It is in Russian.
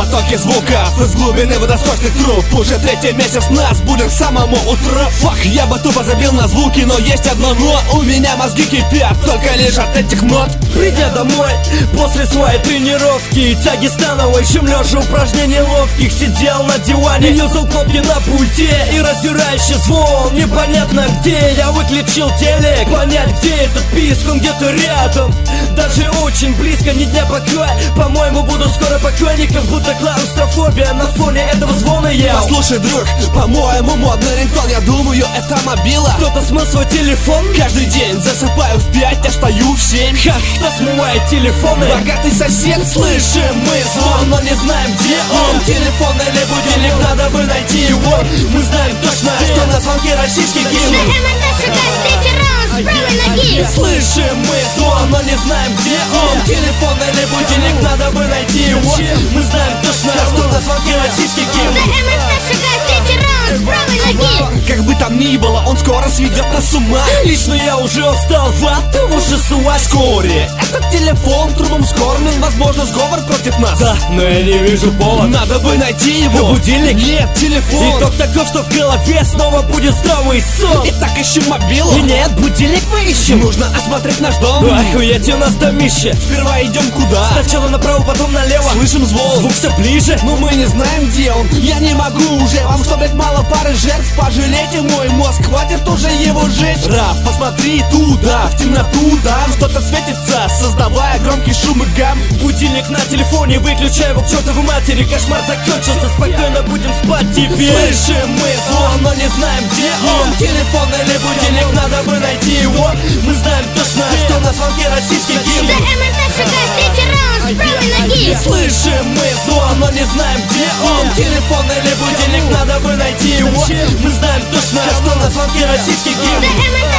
Потоки звуков из глубины водосточных труб. Уже третий месяц нас будет с самого утра. Фак, я бы тупо забил на звуки, но есть одно но. У меня мозги кипят только лишь от этих нот. Придя домой после своей тренировки, тяги становой, чем лежа упражнений ловких, сидел на диване, юзал кнопки на пульте и раздирающий звон. Непонятно где, я выключил телек. Понять, где этот писк, он где-то рядом, даже очень близко, ни дня покоя. По-моему, буду скоро покойником, будто клаустрофобия на фоне этого звона я. Послушай, друг, по-моему, модный рингтон. Я думаю, это мобила. Кто-то смыл свой телефон. Каждый день засыпаю в 5, а встаю в 7. Ха, кто смывает телефоны? Богатый сосед. Слышим мы звон, но не знаем, где он. Телефон или будильник, надо бы найти его. Мы знаем точно, что на звонке российский гимн. Слышим мы звон, но не знаем, где он. Телефон или будильник, надо бы найти его. Мы знаем точно, что на звонке российский гимн. Как бы там ни было, он скоро сведет нас с ума. Лично я уже устал от того же суа. Вскоре этот телефон трубом скормлен. Возможно, сговор против нас. Да, но я не вижу повода. Надо бы найти его. Будильник? Нет, телефон. Итог таков, что в голове снова будет здравый сон. Итак, ищем мобилу. И нет, будильник мы ищем. Нужно осмотреть наш дом. Охуеть, у нас домище. Сперва идем куда? Сначала направо, потом налево. Слышим звук. Звук все ближе. Но мы не знаем, где он. Я не могу уже. Вам что, блядь, мало пары жертв? Пожалейте мой мозг, хватит уже его жечь. Раф, посмотри туда, в темноту, там что-то светится, создавая громкий шум и гам. Будильник на телефоне, выключай его к чертовой матери. Кошмар закончился, спокойно будем спать теперь. Слышим мы звон, но не знаем, где он. Телефон или будильник, надо бы найти его. Мы знаем точно, что на звонке российский гимн. Слышим мы звон, но не знаем, где он. Телефон или будильник, надо бы найти его. Мы знаем точно, что на звонке российский гимн.